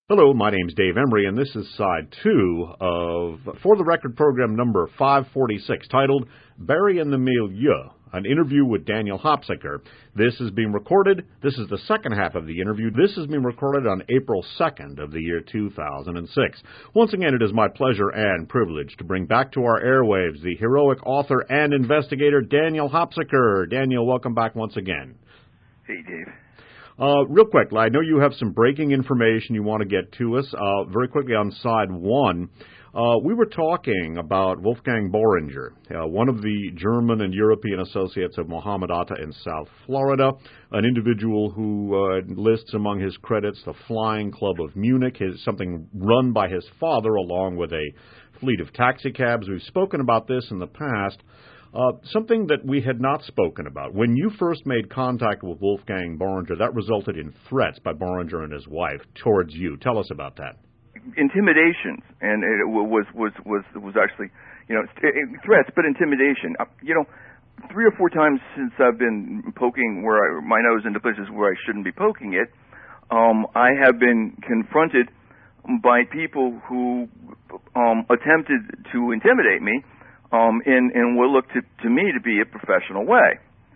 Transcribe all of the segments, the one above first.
Hello, my name's Dave Emery, and this is side 2 of For the Record program number 546, titled Bury in the Milieu, an interview with Daniel Hopsicker. This is being recorded. This is the second half of the interview. This is being recorded on April 2nd of the year 2006. Once again, it is my pleasure and privilege to bring back to our airwaves the heroic author and investigator Daniel Hopsicker. Daniel, welcome back once again. Hey, Dave. Real quick, I know you have some breaking information you want to get to us. Very quickly on side 1, we were talking about Wolfgang Boehringer, one of the German and European associates of Muhammad Atta in South Florida, an individual who lists among his credits the Flying Club of Munich, something run by his father along with a fleet of taxicabs. We've spoken about this in the past. Something that we had not spoken about. When you first made contact with Wolfgang Boehringer, that resulted in threats by Boehringer and his wife towards you. Tell us about that. Intimidations, and it was actually, threats, but intimidation. 3 or 4 times since I've been poking my nose into places where I shouldn't be poking it, I have been confronted by people who attempted to intimidate me. In what looked to me to be a professional way.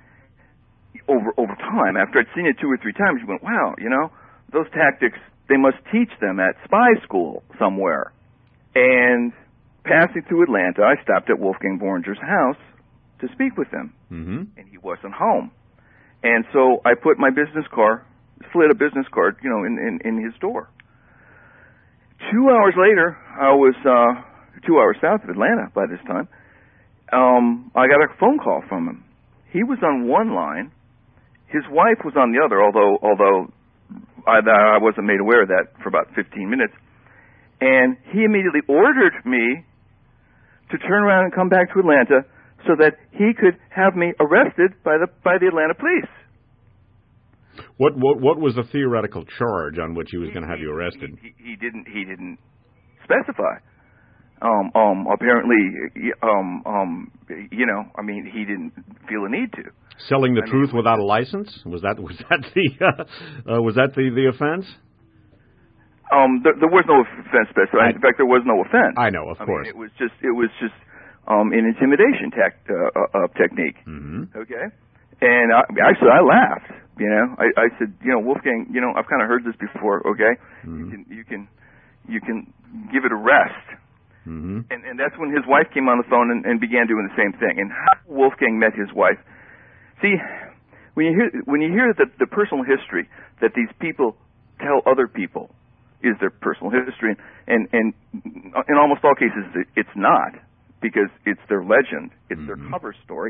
Over time, after I'd seen it 2 or 3 times, you went, wow, those tactics, they must teach them at spy school somewhere. And passing through Atlanta, I stopped at Wolfgang Boehringer's house to speak with him. Mm-hmm. And he wasn't home. And so I put my slid a business card, in his door. 2 hours later, I was 2 hours south of Atlanta by this time. I got a phone call from him. He was on one line. His wife was on the other, although I wasn't made aware of that for about 15 minutes. And he immediately ordered me to turn around and come back to Atlanta so that he could have me arrested by the Atlanta police. What was the theoretical charge on which he was going to have you arrested? He didn't specify. Apparently, he didn't feel a need to. Selling the truth without a license? Was that the offense? There was no offense specified. In fact, there was no offense. I know, of course. It was just an intimidation technique. Mm-hmm. Okay, and I laughed. I said, Wolfgang, I've kind of heard this before. Okay, mm-hmm. you can give it a rest. Mm-hmm. And that's when his wife came on the phone and began doing the same thing. And how Wolfgang met his wife. See, when you hear the personal history that these people tell other people is their personal history, and in almost all cases it's not, because it's their legend, it's their cover story,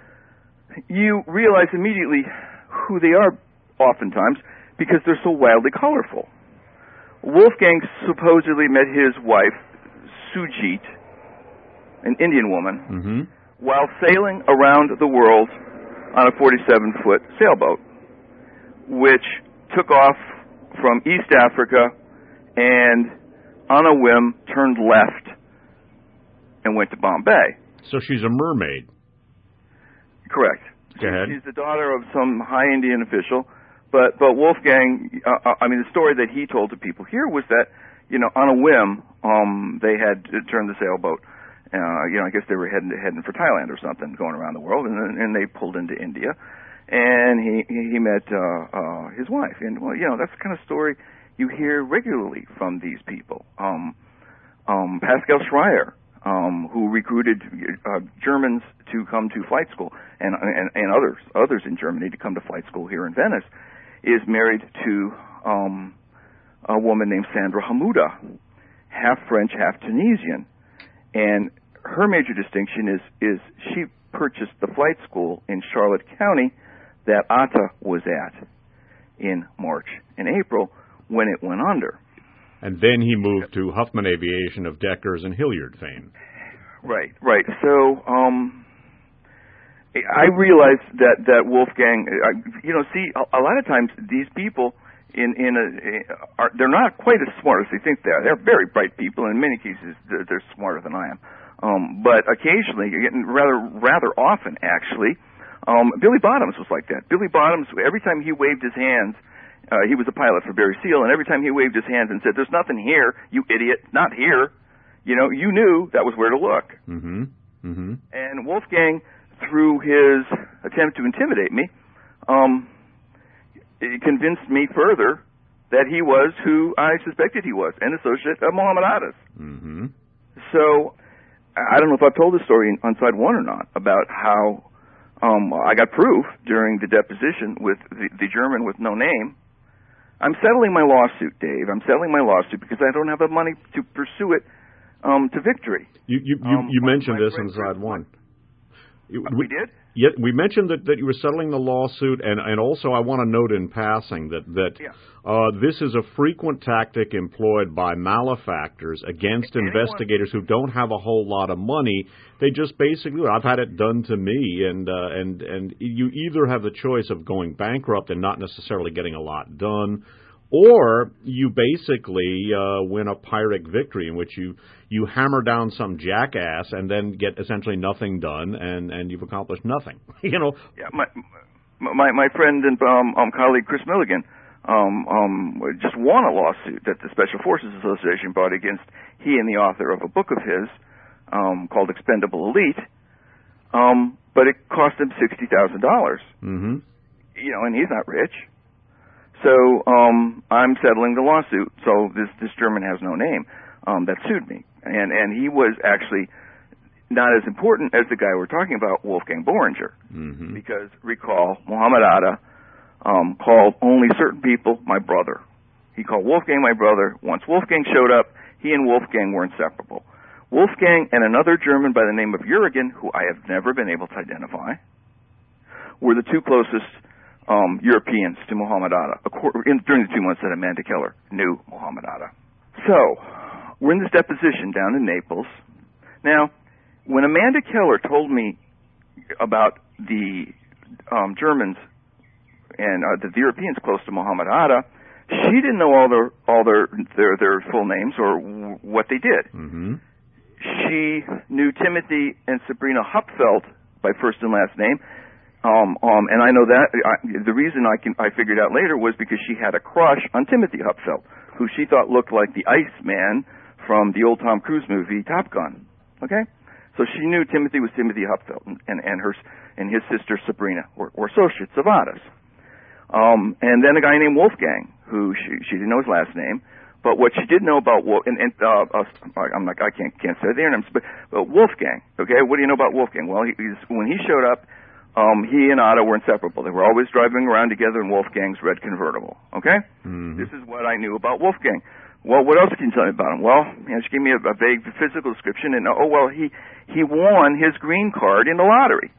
you realize immediately who they are oftentimes because they're so wildly colorful. Wolfgang supposedly met his wife, Sujit, an Indian woman, while sailing around the world on a 47-foot sailboat, which took off from East Africa and, on a whim, turned left and went to Bombay. So she's a mermaid. Correct. Go ahead. She's the daughter of some high Indian official, but Wolfgang, the story that he told to people here was that, on a whim, they had turned the sailboat. I guess they were heading for Thailand or something, going around the world, and they pulled into India, and he met his wife. And that's the kind of story you hear regularly from these people. Pascal Schreier, who recruited Germans to come to flight school, and others in Germany to come to flight school here in Venice, is married to a woman named Sandra Hamouda, half French, half Tunisian. And her major distinction is she purchased the flight school in Charlotte County that Atta was at in March and April when it went under. And then he moved to Huffman Aviation of Deckers and Hilliard fame. Right. So, I realized that Wolfgang, a lot of times these people they're not quite as smart as they think they are. They're very bright people, and in many cases they're smarter than I am. But occasionally, rather often actually, Billy Bottoms was like that. Billy Bottoms, every time he waved his hands he was a pilot for Barry Seal, and every time he waved his hands and said, "There's nothing here, you idiot, not here," you knew that was where to look. Mm-hmm. Mm-hmm. And Wolfgang, through his attempt to intimidate me, it convinced me further that he was who I suspected he was, an associate of Muhammad Atta's. Mm-hmm. So I don't know if I've told this story on side one or not about how I got proof during the deposition with the German with no name. I'm settling my lawsuit, Dave. I'm settling my lawsuit because I don't have the money to pursue it to victory. You mentioned this in side one. We did? Yeah, we mentioned that you were settling the lawsuit, and also I want to note in passing that this is a frequent tactic employed by malefactors against investigators who don't have a whole lot of money. They just basically, I've had it done to me, and you either have the choice of going bankrupt and not necessarily getting a lot done, or you basically win a Pyrrhic victory in which you hammer down some jackass and then get essentially nothing done, and you've accomplished nothing. Yeah, my friend and colleague Chris Milligan just won a lawsuit that the Special Forces Association brought against he and the author of a book of his called Expendable Elite, but it cost him $60,000. Mm-hmm. And he's not rich. So I'm settling the lawsuit. So this German has no name that sued me, and he was actually not as important as the guy we're talking about, Wolfgang Boehringer, mm-hmm. because recall Muhammad Atta called only certain people my brother. He called Wolfgang my brother. Once Wolfgang showed up, he and Wolfgang were inseparable. Wolfgang and another German by the name of Jürgen, who I have never been able to identify, were the two closest Europeans to Muhammad Atta during the 2 months that Amanda Keller knew Muhammad Atta. So, we're in this deposition down in Naples. Now, when Amanda Keller told me about the Germans and the Europeans close to Muhammad Atta, she didn't know all their full names or what they did. Mm-hmm. She knew Timothy and Sabrina Hupfeld by first and last name. And I know that the reason I figured out later was because she had a crush on Timothy Hupfeld, who she thought looked like the Iceman from the old Tom Cruise movie Top Gun. Okay, so she knew Timothy was Timothy Hupfeld, and his sister Sabrina were associates of Atta's. And then a guy named Wolfgang, who she didn't know his last name, but what she did know about I can't say their names, but Wolfgang. Okay, what do you know about Wolfgang? Well, when he showed up. He and Atta were inseparable. They were always driving around together in Wolfgang's red convertible. Okay? Mm-hmm. This is what I knew about Wolfgang. Well, what else can you tell me about him? Well, she gave me a vague physical description, and he won his green card in the lottery.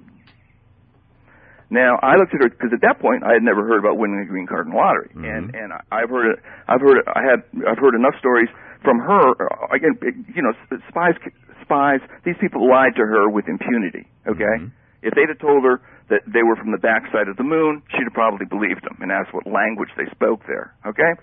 Now, I looked at her because at that point I had never heard about winning a green card in the lottery, mm-hmm. and I've heard enough stories from her. Again, spies. These people lied to her with impunity. Okay. Mm-hmm. If they'd have told her that they were from the backside of the moon, she'd have probably believed them and asked what language they spoke there, okay?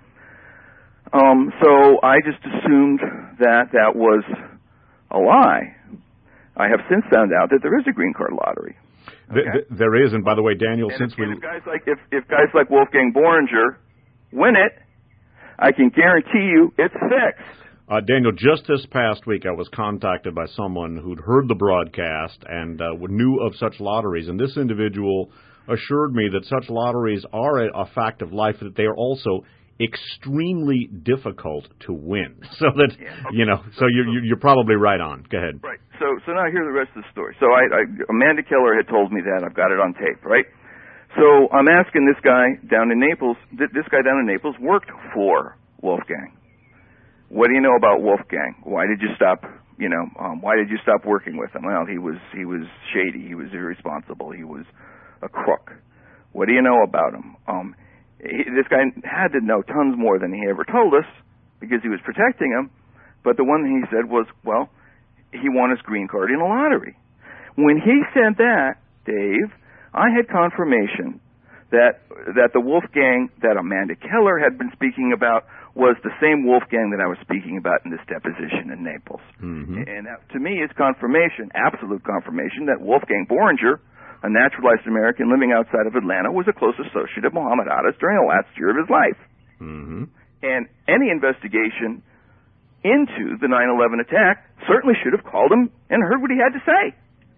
So I just assumed that was a lie. I have since found out that there is a green card lottery. Okay? There is, and by the way, Daniel, if guys like Wolfgang Boehringer win it, I can guarantee you it's fixed. Daniel, just this past week I was contacted by someone who'd heard the broadcast and knew of such lotteries, and this individual assured me that such lotteries are a fact of life, that they are also extremely difficult to win. So that, so you're probably right on. Go ahead. Right. So now here's the rest of the story. So Amanda Keller had told me that. I've got it on tape, right? So I'm asking this guy down in Naples. This guy down in Naples worked for Wolfgang. What do you know about Wolfgang? Why did you stop? Why did you stop working with him? Well, he was shady. He was irresponsible. He was a crook. What do you know about him? This guy had to know tons more than he ever told us because he was protecting him. But the one thing he said was, well, he won his green card in a lottery. When he said that, Dave, I had confirmation that the Wolfgang that Amanda Keller had been speaking about was the same Wolfgang that I was speaking about in this deposition in Naples. Mm-hmm. And that, to me, is confirmation, absolute confirmation, that Wolfgang Boehringer, a naturalized American living outside of Atlanta, was a close associate of Muhammad Atta's during the last year of his life. Mm-hmm. And any investigation into the 9/11 attack certainly should have called him and heard what he had to say.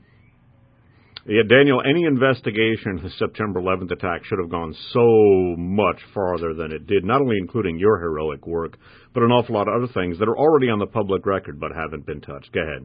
Yeah, Daniel, any investigation into the September 11th attack should have gone so much farther than it did, not only including your heroic work, but an awful lot of other things that are already on the public record but haven't been touched. Go ahead.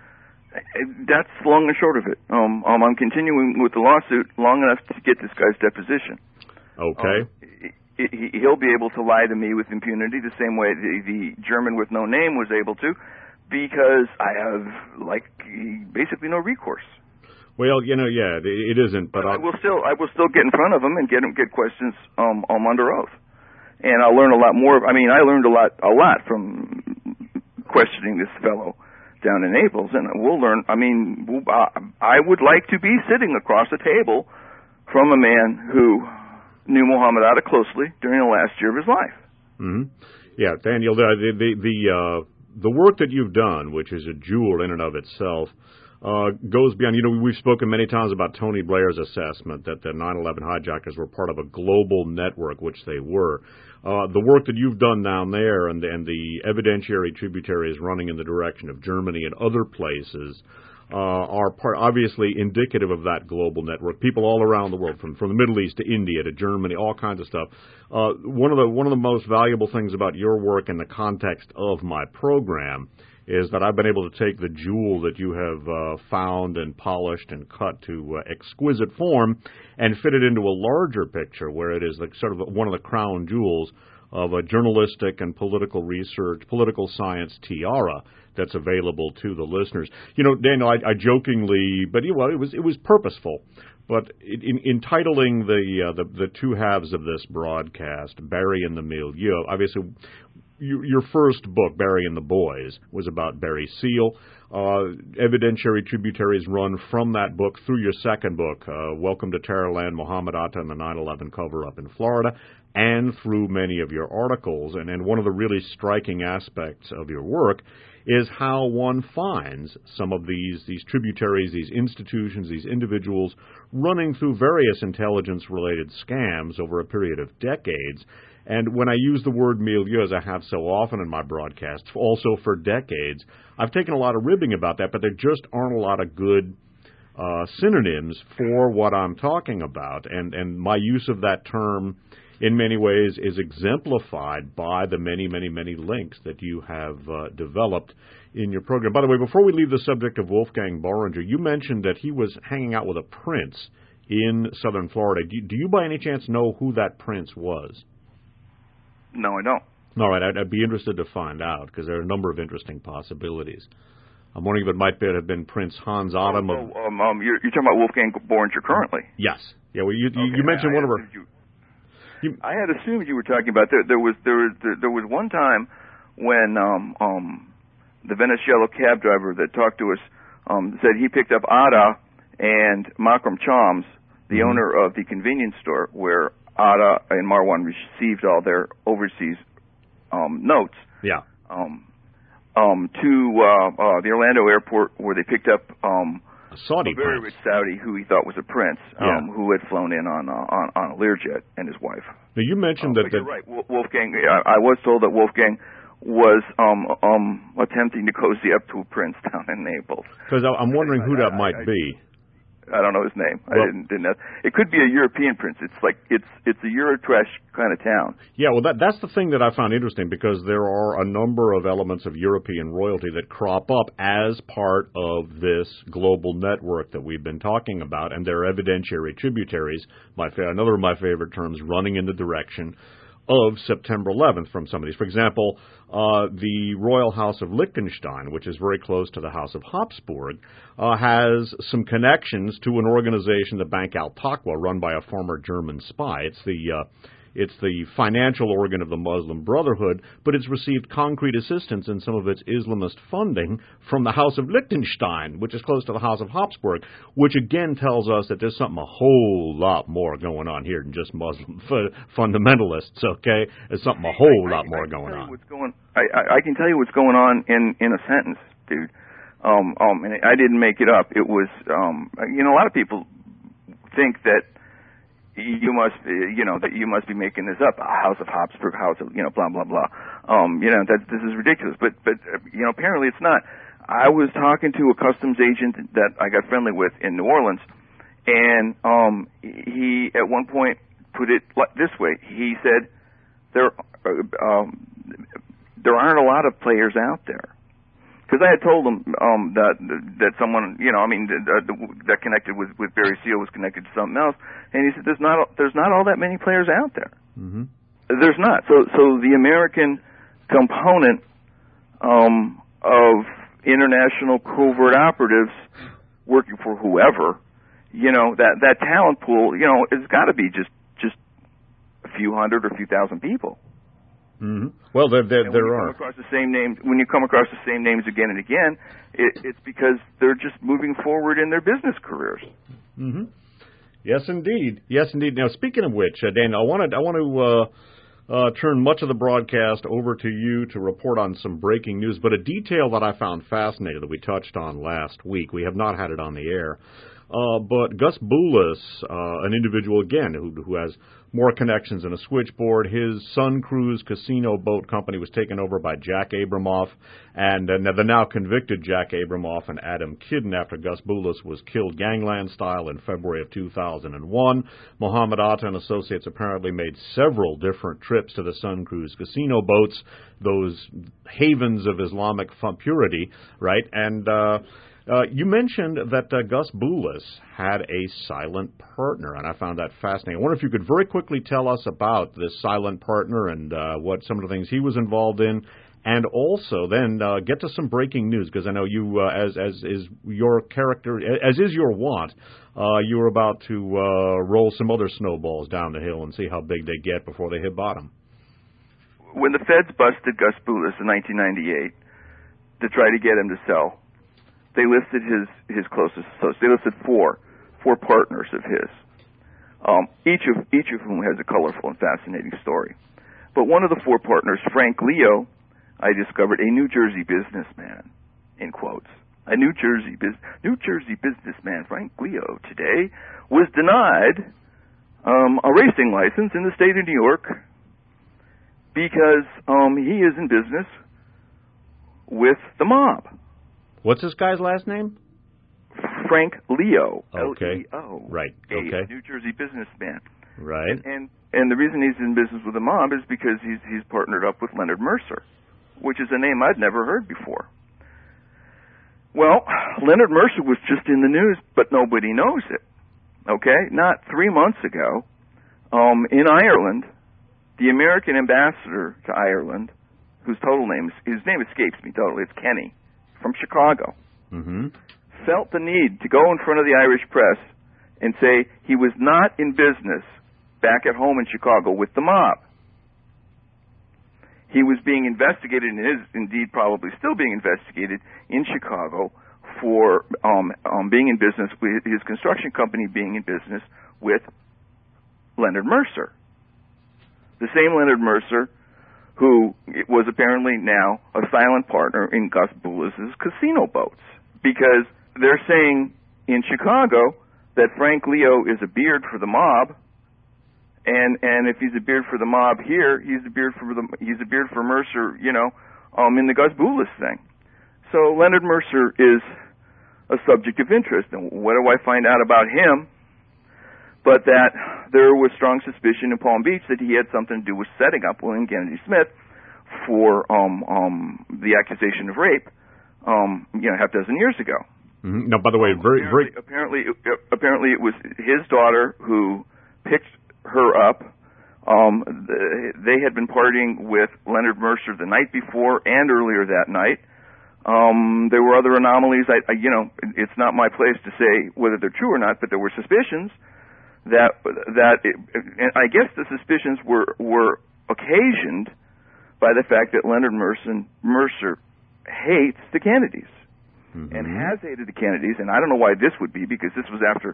That's long and short of it. I'm continuing with the lawsuit long enough to get this guy's deposition. Okay. He'll be able to lie to me with impunity the same way the German with no name was able to, because I have, basically no recourse. Well, yeah, it isn't, but I will still get in front of him and get questions under oath, and I'll learn a lot more. I mean, I learned a lot from questioning this fellow down in Naples, and we'll learn. I mean, I would like to be sitting across a table from a man who knew Muhammad Atta closely during the last year of his life. Mm-hmm. Yeah, Daniel, the work that you've done, which is a jewel in and of itself, goes beyond. We've spoken many times about Tony Blair's assessment that the 9/11 hijackers were part of a global network, which they were. The work that you've done down there and the evidentiary tributaries running in the direction of Germany and other places are obviously indicative of that global network. People all around the world, from the Middle East to India to Germany, all kinds of stuff. One of the most valuable things about your work in the context of my program is that I've been able to take the jewel that you have found and polished and cut to exquisite form and fit it into a larger picture where it is sort of one of the crown jewels of a journalistic and political research, political science tiara that's available to the listeners. Daniel, I jokingly, but it was purposeful. But in titling the two halves of this broadcast, Barry and the Milieu, obviously your first book, Barry and the Boys, was about Barry Seal. Evidentiary tributaries run from that book through your second book, Welcome to Terrorland, Muhammad Atta and the 9/11 Cover-Up in Florida, and through many of your articles. And one of the really striking aspects of your work is how one finds some of these tributaries, these institutions, these individuals running through various intelligence-related scams over a period of decades. And when I use the word milieu, as I have so often in my broadcasts, also for decades, I've taken a lot of ribbing about that, but there just aren't a lot of good synonyms for what I'm talking about. And my use of that term, in many ways, is exemplified by the many, many, many links that you have developed in your program. By the way, before we leave the subject of Wolfgang Boehringer, you mentioned that he was hanging out with a prince in southern Florida. Do you by any chance know who that prince was? No, I don't. All right, I'd be interested to find out, because there are a number of interesting possibilities. I'm wondering if it might have been Prince Hans Adam. You're talking about Wolfgang Boehringer currently? Yes. Yeah. Well, you mentioned one of her. I had assumed you were talking about there was one time when the Venezuela cab driver that talked to us said he picked up Atta and Makram Chams, the owner of the convenience store where Atta and Marwan received all their overseas notes. Yeah. To the Orlando airport, where they picked up a Saudi very rich Saudi who he thought was a prince, who had flown in on a Learjet, and his wife. Now you mentioned that. You're right, Wolfgang. I was told that Wolfgang was attempting to cozy up to a prince down in Naples. Because I'm wondering who that might be. I don't know his name. Well, I didn't know. It could be a European prince. It's a Eurotrash kind of town. Yeah, well, that's the thing that I found interesting, because there are a number of elements of European royalty that crop up as part of this global network that we've been talking about, and there are evidentiary tributaries, another of my favorite terms, running in the direction of September 11th from some of these. For example, the Royal House of Liechtenstein, which is very close to the House of Habsburg, has some connections to an organization, the Bank Al-Taqwa, run by a former German spy. It's the financial organ of the Muslim Brotherhood, but it's received concrete assistance in some of its Islamist funding from the House of Liechtenstein, which is close to the House of Habsburg, which again tells us that there's something a whole lot more going on here than just Muslim fundamentalists, okay? There's something a whole lot more going on. I can tell you what's going on in a sentence, dude. And I didn't make it up. It was, a lot of people think that you must, that you must be making this up. House of Habsburg, House of, blah blah blah. This is ridiculous. But apparently it's not. I was talking to a customs agent that I got friendly with in New Orleans, and he at one point put it this way. He said there aren't a lot of players out there. Because I had told him that someone, that connected with Barry Seal was connected to something else, and he said there's not all that many players out there. Mm-hmm. There's not. So the American component of international covert operatives working for whoever, that talent pool, it's got to be just a few hundred or a few thousand people. Mm-hmm. Well, there are. When you come across the same names again and again, it's because they're just moving forward in their business careers. Mm-hmm. Yes, indeed. Yes, indeed. Now, speaking of which, Dan, I want to turn much of the broadcast over to you to report on some breaking news, but a detail that I found fascinating that we touched on last week. We have not had it on the air. But Gus Boulis, an individual, again, who has more connections than a switchboard, his Sun Cruise casino boat company was taken over by Jack Abramoff, and the now convicted Jack Abramoff and Adam Kidden after Gus Boulis was killed gangland style in February of 2001. Mohammed Atta and Associates apparently made several different trips to the Sun Cruise casino boats, those havens of Islamic purity, right? And you mentioned that Gus Boulis had a silent partner, and I found that fascinating. I wonder if you could very quickly tell us about this silent partner and what some of the things he was involved in, and also then get to some breaking news, because I know you, as is your character, as is your wont, you were about to roll some other snowballs down the hill and see how big they get before they hit bottom. When the feds busted Gus Boulis in 1998 to try to get him to sell, they listed his closest associates. They listed four partners of his, each of whom has a colorful and fascinating story. But one of the four partners, Frank Leo, I discovered a New Jersey businessman, in quotes. A New Jersey businessman, Frank Leo, today was denied a racing license in the state of New York because he is in business with the mob. What's this guy's last name? Frank Leo. Okay. L-E-O. Right. Okay. A New Jersey businessman. Right. And the reason he's in business with the mob is because he's partnered up with Leonard Mercer, which is a name I'd never heard before. Well, Leonard Mercer was just in the news, but nobody knows it. Okay? Not 3 months ago, in Ireland, the American ambassador to Ireland, his name escapes me totally, it's Kenny, from Chicago, felt the need to go in front of the Irish press and say he was not in business back at home in Chicago with the mob. He was being investigated and is indeed probably still being investigated in Chicago for being in business with his construction company, being in business with Leonard Mercer. The same Leonard Mercer who was apparently now a silent partner in Gus Boulis's casino boats. Because they're saying in Chicago that Frank Leo is a beard for the mob, and if he's a beard for the mob here, he's a beard for Mercer, in the Gus Boulis thing. So Leonard Mercer is a subject of interest, and what do I find out about him? But that there was strong suspicion in Palm Beach that he had something to do with setting up William Kennedy Smith for the accusation of rape, half dozen years ago. Mm-hmm. Now, by the way, apparently it was his daughter who picked her up. They had been partying with Leonard Mercer the night before and earlier that night. There were other anomalies. It's not my place to say whether they're true or not, but there were suspicions and I guess the suspicions were occasioned by the fact that Leonard Mercer hates the Kennedys and has hated the Kennedys, and I don't know why this would be, because this was after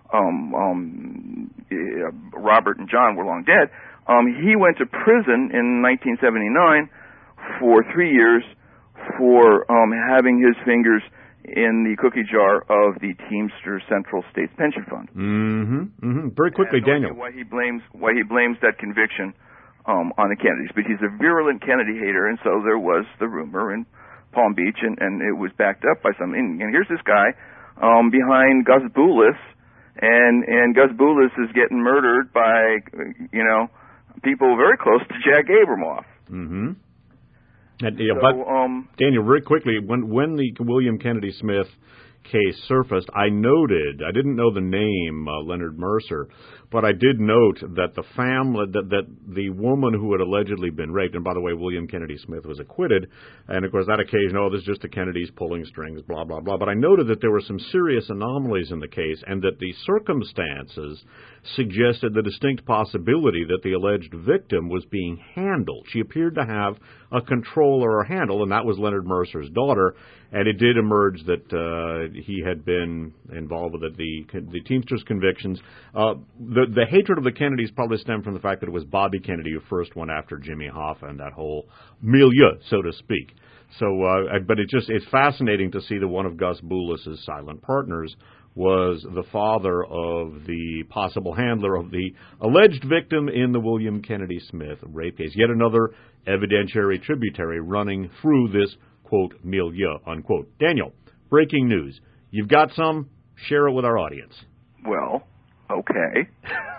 Robert and John were long dead. He went to prison in 1979 for 3 years for having his fingers in the cookie jar of the Teamster Central States Pension Fund. Very quickly, Daniel. Why he blames that conviction on the Kennedys, but he's a virulent Kennedy hater, and so there was the rumor in Palm Beach, and it was backed up by something. And here's this guy behind Gus Boulis, and Gus Boulis is getting murdered by people very close to Jack Abramoff. But Daniel, very quickly, when the William Kennedy Smith case surfaced, I didn't know the name Leonard Mercer, but I did note that the family, that the woman who had allegedly been raped, and by the way, William Kennedy Smith was acquitted, and of course that occasion, this is just the Kennedys pulling strings, blah, blah, blah. But I noted that there were some serious anomalies in the case, and that the circumstances suggested the distinct possibility that the alleged victim was being handled. She appeared to have a controller or handle, and that was Leonard Mercer's daughter, and it did emerge that he had been involved with the Teamsters convictions. The hatred of the Kennedys probably stemmed from the fact that it was Bobby Kennedy who first went after Jimmy Hoffa and that whole milieu, so to speak. So, but it's fascinating to see that one of Gus Boulis's silent partners was the father of the possible handler of the alleged victim in the William Kennedy Smith rape case. Yet another evidentiary tributary running through this, quote, milieu, unquote. Daniel, breaking news. You've got some? Share it with our audience. Well, okay.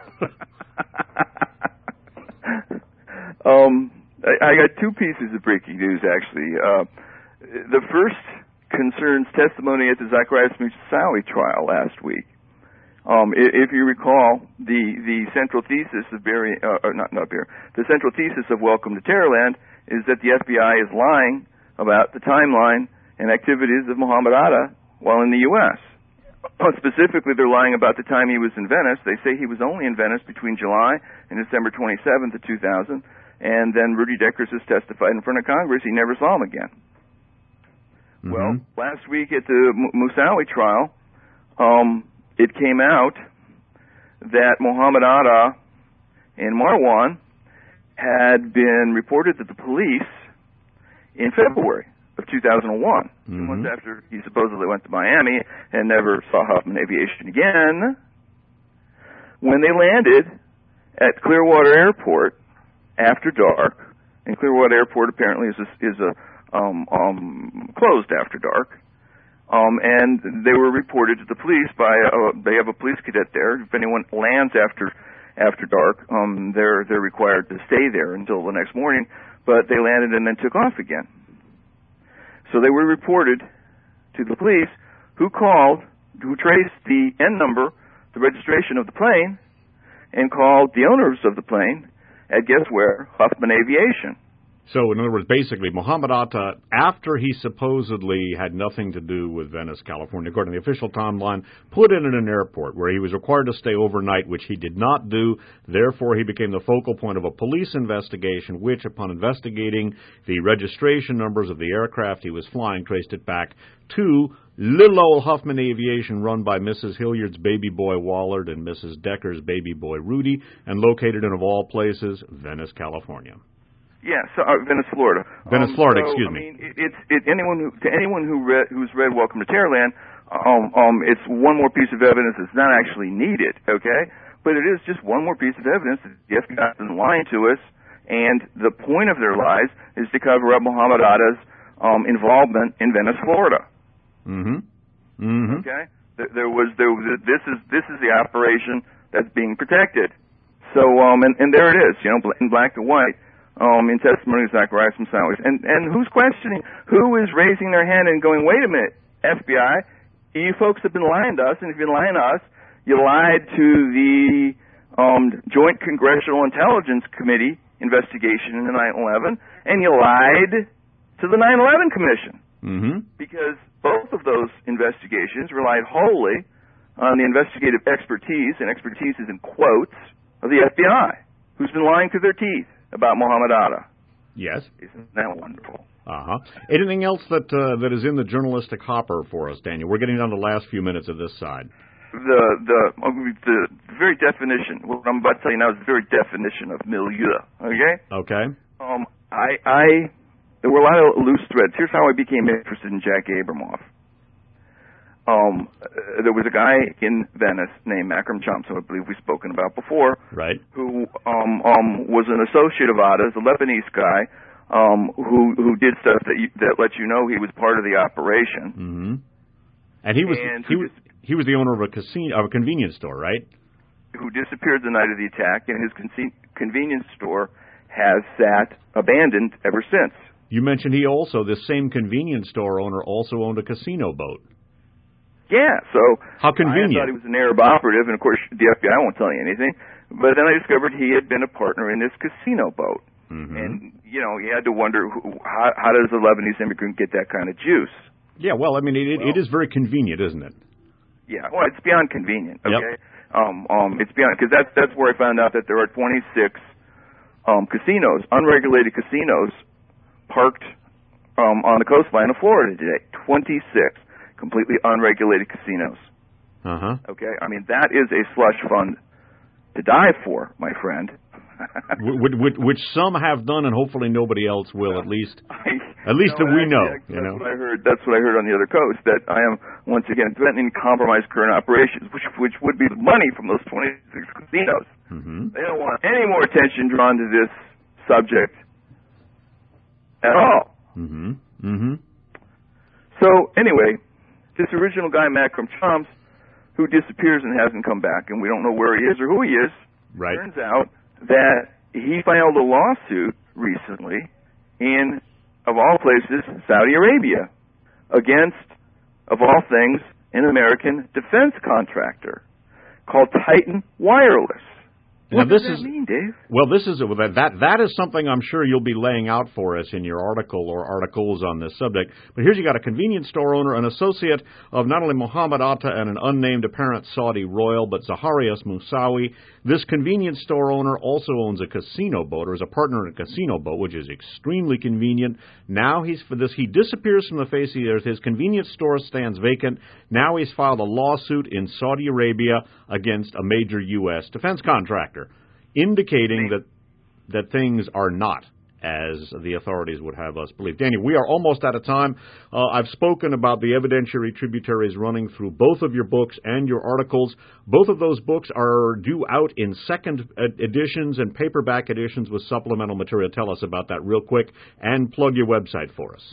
I got two pieces of breaking news, actually. The first concerns testimony at the Zacharias Moussaoui trial last week. If you recall, the central thesis of the central thesis of Welcome to Terrorland is that the FBI is lying about the timeline and activities of Muhammad Atta while in the U.S. Specifically, they're lying about the time he was in Venice. They say he was only in Venice between July and December 27th of 2000, and then Rudy Deckers has testified in front of Congress he never saw him again. Well, last week at the Moussaoui trial, it came out that Muhammad Atta and Marwan had been reported to the police in February of 2001, 2 months after he supposedly went to Miami and never saw Huffman Aviation again. When they landed at Clearwater Airport after dark, and Clearwater Airport apparently is closed after dark, and they were reported to the police by they have a police cadet there. If anyone lands after dark, they're required to stay there until the next morning. But they landed and then took off again. So they were reported to the police, who traced the N number, the registration of the plane, and called the owners of the plane at guess where? Huffman Aviation. So, in other words, basically, Muhammad Atta, after he supposedly had nothing to do with Venice, California, according to the official timeline, put in an airport where he was required to stay overnight, which he did not do. Therefore, he became the focal point of a police investigation, which, upon investigating the registration numbers of the aircraft he was flying, traced it back to little old Huffman Aviation, run by Mrs. Hilliard's baby boy Wallard and Mrs. Decker's baby boy Rudy, and located in, of all places, Venice, California. Yeah, so Venice, Florida. Venice, Florida. Excuse me. Anyone who's read Welcome to Terrorland, it's one more piece of evidence that's not actually needed. Okay, but it is just one more piece of evidence that the FBI has been lying to us, and the point of their lies is to cover up Muhammad Atta's involvement in Venice, Florida. Okay, this is the operation that's being protected. So and there it is, in black and white. In testimony of Zacharias Moussaoui. And who's questioning? Who is raising their hand and going, wait a minute, FBI, you folks have been lying to us, and if you've been lying to us, you lied to the Joint Congressional Intelligence Committee investigation into 9/11, and you lied to the 9/11 Commission. Because both of those investigations relied wholly on the investigative expertise, and expertise is in quotes, of the FBI, who's been lying through their teeth about Muhammad Atta. Yes. Isn't that wonderful? Anything else that is in the journalistic hopper for us, Daniel? We're getting down to the last few minutes of this side. The very definition, what I'm about to tell you now is the very definition of milieu. Okay? Okay. There were a lot of loose threads. Here's how I became interested in Jack Abramoff. there was a guy in Venice named Makram Chomsky, I believe we've spoken about before, right? Who was an associate of Atta's, a Lebanese guy, who did stuff that let you know he was part of the operation. Mm-hmm. And he was the owner of a convenience store, right? Who disappeared the night of the attack, and his convenience store has sat abandoned ever since. You mentioned this same convenience store owner also owned a casino boat. Yeah, so how convenient. I thought he was an Arab operative, and of course the FBI won't tell you anything. But then I discovered he had been a partner in this casino boat. Mm-hmm. And, you had to wonder, how does a Lebanese immigrant get that kind of juice? Yeah, well, I mean, it is very convenient, isn't it? Yeah, well, it's beyond convenient, okay? Yep. It's beyond, because that's where I found out that there are 26 casinos, unregulated casinos, parked on the coastline of Florida today. 26 completely unregulated casinos. Uh-huh. Okay, I mean, that is a slush fund to die for, my friend. which some have done, and hopefully nobody else will. At least that we know. That's what I heard on the other coast. That I am once again threatening to compromise current operations, which would be the money from those 26 casinos. Mm-hmm. They don't want any more attention drawn to this subject at all. Mm-hmm. Mm-hmm. So anyway, this original guy, Makram Chomsky, who disappears and hasn't come back, and we don't know where he is or who he is. Right. Turns out that he filed a lawsuit recently in, of all places, Saudi Arabia, against, of all things, an American defense contractor called Titan Wireless. What does that mean, Dave? Well, that is something I'm sure you'll be laying out for us in your article or articles on this subject. But here's you got a convenience store owner, an associate of not only Mohammed Atta and an unnamed apparent Saudi royal, but Zaharias Moussawi. This convenience store owner also owns a casino boat, or is a partner in a casino boat, which is extremely convenient. Now he disappears from the face of the earth. His convenience store stands vacant. Now he's filed a lawsuit in Saudi Arabia against a major U.S. defense contractor, indicating that things are not as the authorities would have us believe. Daniel, we are almost out of time. I've spoken about the evidentiary tributaries running through both of your books and your articles. Both of those books are due out in second editions and paperback editions with supplemental material. Tell us about that real quick, and plug your website for us.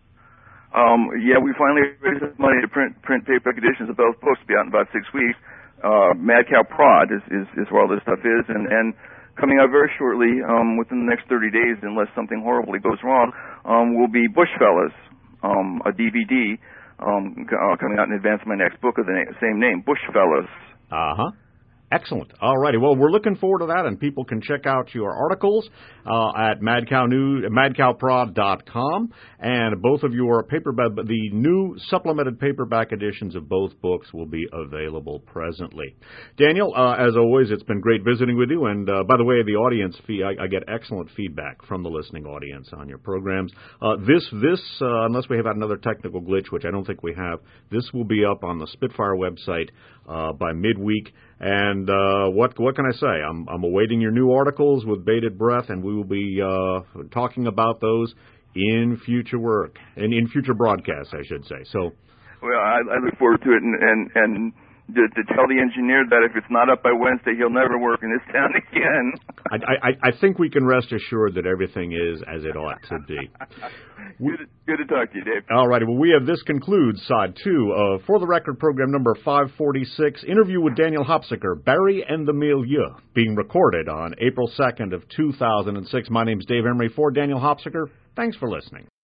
We finally raised enough money to print paperback editions of both books. Be out in about 6 weeks. Mad Cow Prod is where all this stuff is, and coming out very shortly, within the next 30 days, unless something horribly goes wrong, will be Bushfellas, a DVD coming out in advance of my next book of the same name, Bushfellas. Uh-huh. Excellent. All righty. Well, we're looking forward to that, and people can check out your articles at madcowprod.com, and both of your the new supplemented paperback editions of both books will be available presently. Daniel, as always, it's been great visiting with you, and by the way, the audience I get excellent feedback from the listening audience on your programs. This unless we have another technical glitch, which I don't think we have, this will be up on the Spitfire website by midweek. And what can I say? I'm awaiting your new articles with bated breath, and we will be talking about those in future work and in future broadcasts, I should say. So, well, I look forward to it, and to tell the engineer that if it's not up by Wednesday, he'll never work in this town again. I think we can rest assured that everything is as it ought to be. Good to talk to you, Dave. All righty. Well, this concludes Side 2 of For the Record program number 546, interview with Daniel Hopsicker, Barry and the Milieu, being recorded on April 2nd of 2006. My name's Dave Emery for Daniel Hopsicker. Thanks for listening.